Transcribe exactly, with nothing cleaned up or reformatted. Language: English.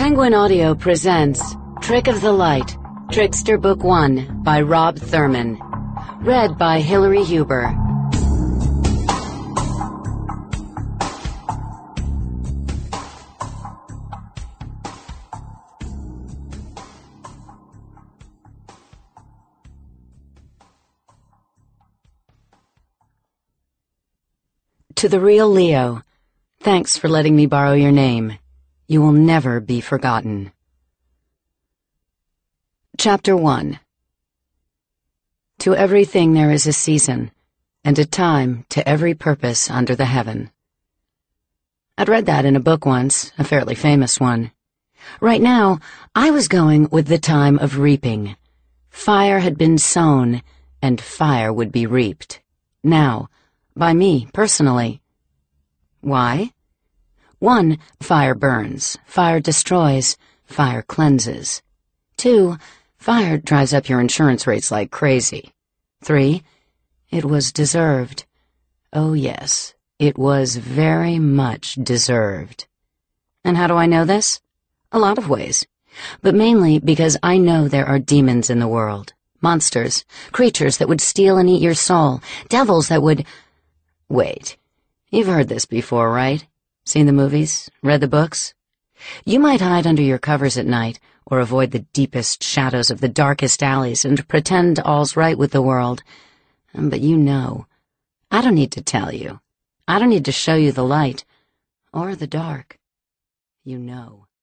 Penguin Audio presents Trick of the Light, Trickster Book one by Rob Thurman. Read by Hillary Huber. To the real Leo, thanks for letting me borrow your name. You will never be forgotten. Chapter one. To everything there is a season, and a time to every purpose under the heaven. I'd read that in a book once, a fairly famous one. Right now, I was going with the time of reaping. Fire had been sown, and fire would be reaped. Now, by me, personally. Why? One, fire burns, fire destroys, fire cleanses. Two, fire drives up your insurance rates like crazy. Three, it was deserved. Oh yes, it was very much deserved. And how do I know this? A lot of ways. But mainly because I know there are demons in the world. Monsters, creatures that would steal and eat your soul, devils that would... Wait, you've heard this before, right? Seen the movies? Read the books? You might hide under your covers at night, or avoid the deepest shadows of the darkest alleys and pretend all's right with the world. But you know. I don't need to tell you. I don't need to show you the light, or the dark. You know.